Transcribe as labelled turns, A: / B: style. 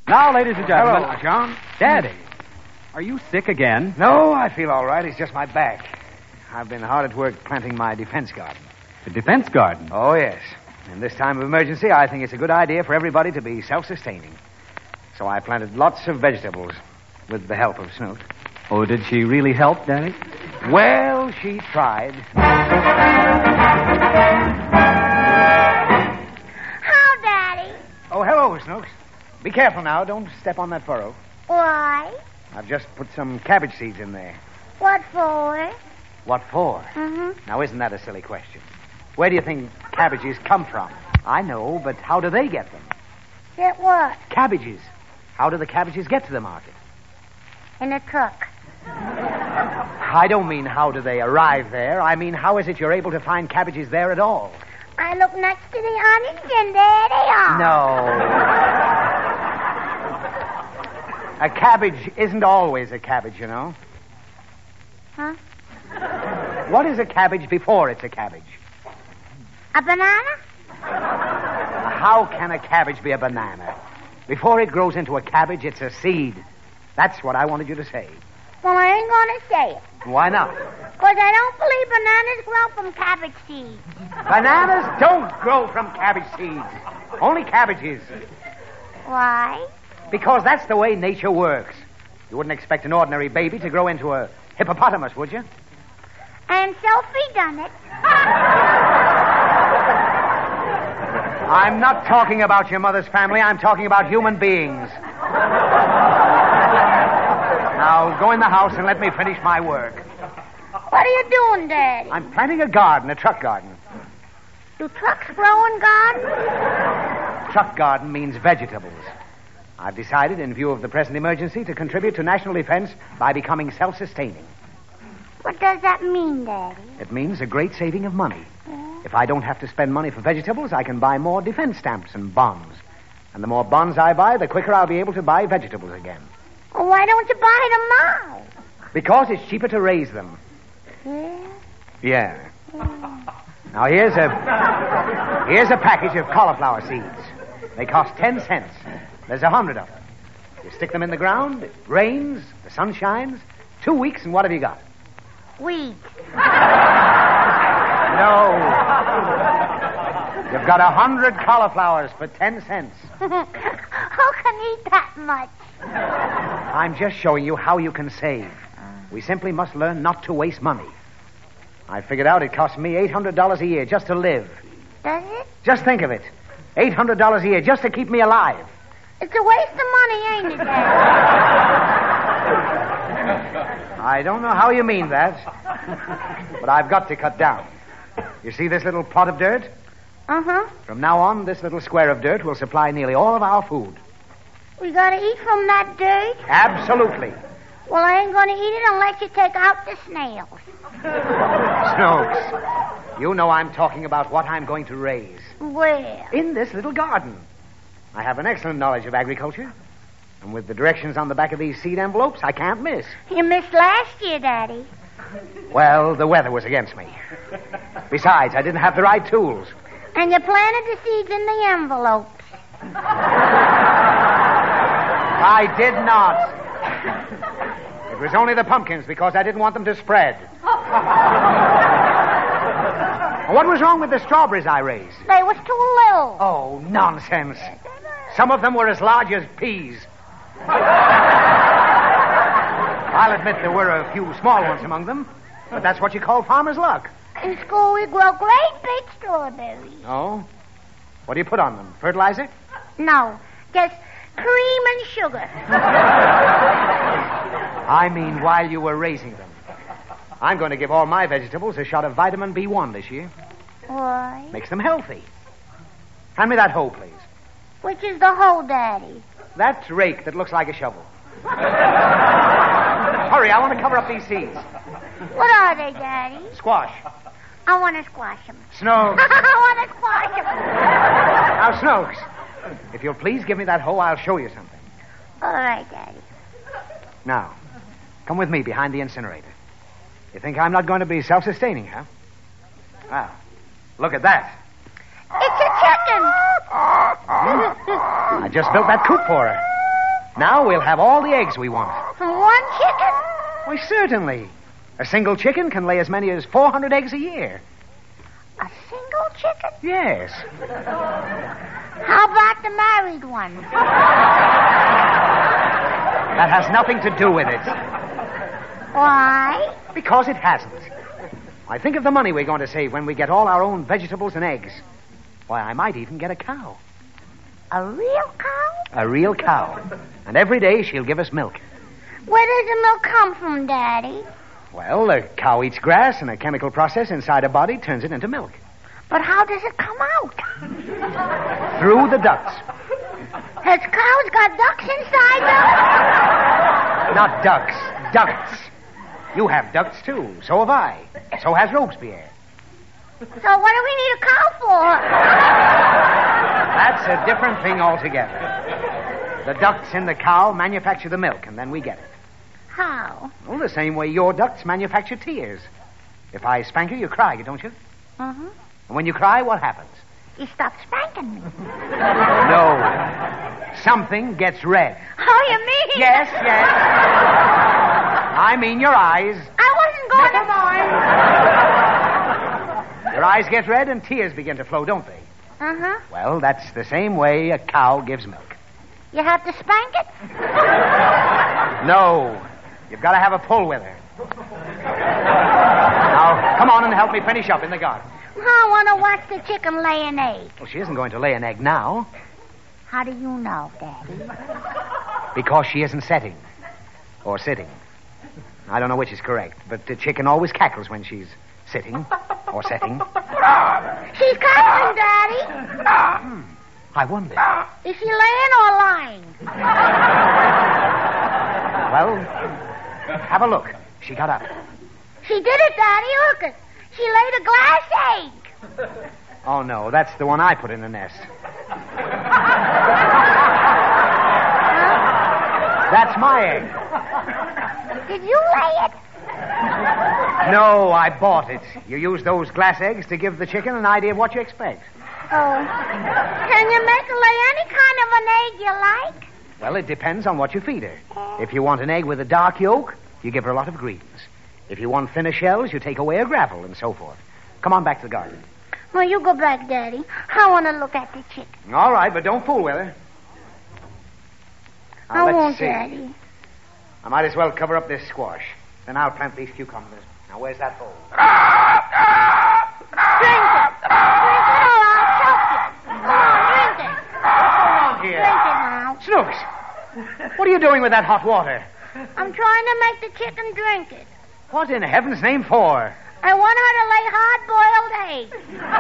A: Now, ladies and gentlemen.
B: Hello, John.
A: Daddy, are you sick again?
B: No, I feel all right. It's just my back. I've been hard at work planting my defense garden.
A: The defense garden?
B: Oh, yes. In this time of emergency, I think it's a good idea for everybody to be self-sustaining. So I planted lots of vegetables with the help of Snoot.
A: Oh, did she really help, Daddy?
B: Well, she tried.
C: How, Daddy?
B: Oh, hello, Snooks. Be careful now. Don't step on that furrow.
C: Why?
B: I've just put some cabbage seeds in there.
C: What for?
B: What for?
C: Mm-hmm.
B: Now, isn't that a silly question? Where do you think cabbages come from? I know, but how do they get them?
C: Get what?
B: Cabbages. How do the cabbages get to the market?
C: In a truck.
B: I don't mean how do they arrive there. I mean, how is it you're able to find cabbages there at all?
C: I look next to the onions, and there they are.
B: No. A cabbage isn't always a cabbage, you know.
C: Huh?
B: What is a cabbage before it's a cabbage?
C: A banana?
B: How can a cabbage be a banana? Before it grows into a cabbage, it's a seed. That's what I wanted you to say.
C: Well, I ain't going to say it.
B: Why not?
C: Because I don't believe bananas grow from cabbage seeds.
B: Bananas don't grow from cabbage seeds. Only cabbages.
C: Why?
B: Because that's the way nature works. You wouldn't expect an ordinary baby to grow into a hippopotamus, would you?
C: And Sophie done it.
B: I'm not talking about your mother's family. I'm talking about human beings. Now, go in the house and let me finish my work.
C: What are you doing, Daddy?
B: I'm planting a garden, a truck garden.
C: Do trucks grow in gardens?
B: Truck garden means vegetables. I've decided, in view of the present emergency, to contribute to national defense by becoming self-sustaining.
C: What does that mean, Daddy?
B: It means a great saving of money. If I don't have to spend money for vegetables, I can buy more defense stamps and bonds. And the more bonds I buy, the quicker I'll be able to buy vegetables again.
C: Well, why don't you buy them now?
B: Because it's cheaper to raise them.
C: Yeah?
B: Yeah. Now, here's a package of cauliflower seeds. They cost 10 cents. There's 100 of them. You stick them in the ground, it rains, the sun shines. 2 weeks, and what have you got?
C: Weeds.
B: No. You've got 100 cauliflowers for 10 cents.
C: Who can eat that much?
B: I'm just showing you how you can save. We simply must learn not to waste money. I figured out it costs me $800 a year just to live.
C: Does it?
B: Just think of it. $800 a year just to keep me alive.
C: It's a waste of money, ain't it, Daddy?
B: I don't know how you mean that, but I've got to cut down. You see this little plot of dirt?
C: Uh-huh.
B: From now on, this little square of dirt will supply nearly all of our food.
C: We gotta eat from that dirt?
B: Absolutely.
C: Well, I ain't gonna eat it unless you take out the snails.
B: Snooks, you know I'm talking about what I'm going to raise.
C: Where?
B: In this little garden. I have an excellent knowledge of agriculture. And with the directions on the back of these seed envelopes, I can't miss.
C: You missed last year, Daddy.
B: Well, the weather was against me. Besides, I didn't have the right tools.
C: And you planted the seeds in the envelopes.
B: I did not. It was only the pumpkins because I didn't want them to spread. What was wrong with the strawberries I raised?
C: They was too little.
B: Oh, nonsense. Some of them were as large as peas. I'll admit there were a few small ones among them, but that's what you call farmer's luck.
C: In school, we grow great big strawberries.
B: Oh? What do you put on them? Fertilizer?
C: No, just cream and sugar.
B: I mean, while you were raising them. I'm going to give all my vegetables a shot of vitamin B1 this year.
C: Why?
B: Makes them healthy. Hand me that hoe, please.
C: Which is the hoe, Daddy?
B: That rake that looks like a shovel. Hurry, I want to cover up these seeds.
C: What are they, Daddy?
B: Squash.
C: I want to squash them.
B: Snooks.
C: I want to squash them.
B: Now, Snooks, if you'll please give me that hoe, I'll show you something.
C: All right, Daddy.
B: Now, come with me behind the incinerator. You think I'm not going to be self-sustaining, huh? Well, look at that.
C: It's a chicken.
B: I just built that coop for her. Now we'll have all the eggs we want.
C: From one chicken?
B: Why, certainly. A single chicken can lay as many as 400 eggs a year.
C: A single chicken?
B: Yes.
C: How about the married one?
B: That has nothing to do with it.
C: Why?
B: Because it hasn't. I think of the money we're going to save when we get all our own vegetables and eggs. Why, I might even get a cow.
C: A real cow?
B: A real cow. And every day she'll give us milk.
C: Where does the milk come from, Daddy?
B: Well, a cow eats grass, and a chemical process inside her body turns it into milk.
C: But how does it come out?
B: Through the ducts.
C: Has cows got ducks inside them?
B: Not ducks. Ducts. You have ducts, too. So have I. So has Robespierre.
C: So what do we need a cow for?
B: That's a different thing altogether. The ducts in the cow manufacture the milk, and then we get it.
C: How?
B: Well, the same way your ducts manufacture tears. If I spank you, you cry, don't you?
C: Mm-hmm.
B: And when you cry, what happens?
C: You stop spanking me.
B: No. Something gets red.
C: Oh, you mean?
B: Yes. I mean your eyes.
C: I wasn't going to...
B: Your eyes get red and tears begin to flow, don't they?
C: Uh-huh.
B: Well, that's the same way a cow gives milk.
C: You have to spank it?
B: No. You've got to have a pull with her. Now, come on and help me finish up in the garden.
C: I want to watch the chicken lay an egg.
B: Well, she isn't going to lay an egg now.
C: How do you know, Daddy?
B: Because she isn't setting. Or sitting. I don't know which is correct, but the chicken always cackles when she's sitting or setting.
C: She's cackling, Daddy.
B: I wonder.
C: Is she laying or lying?
B: Well, have a look. She got up.
C: She did it, Daddy. Look it. She laid a glass egg.
B: Oh, no, that's the one I put in the nest. That's my egg.
C: Did you lay it?
B: No, I bought it. You use those glass eggs to give the chicken an idea of what you expect.
C: Oh. Can you make her lay any kind of an egg you like?
B: Well, it depends on what you feed her. If you want an egg with a dark yolk, you give her a lot of greens. If you want thinner shells, you take away a gravel and so forth. Come on back to the garden.
C: Well, you go back, Daddy. I want to look at the chicken.
B: All right, but don't fool with her. Now,
C: I
B: let's
C: won't,
B: see.
C: Daddy.
B: I might as well cover up this squash. Then I'll plant these cucumbers. Now, where's that bowl?
C: Drink it. Drink it or I'll choke you. Come on, drink it.
B: What's going on here?
C: Drink it now.
B: Snooks, what are you doing with that hot water?
C: I'm trying to make the chicken drink it.
B: What in heaven's name for?
C: I want her to lay hard-boiled eggs.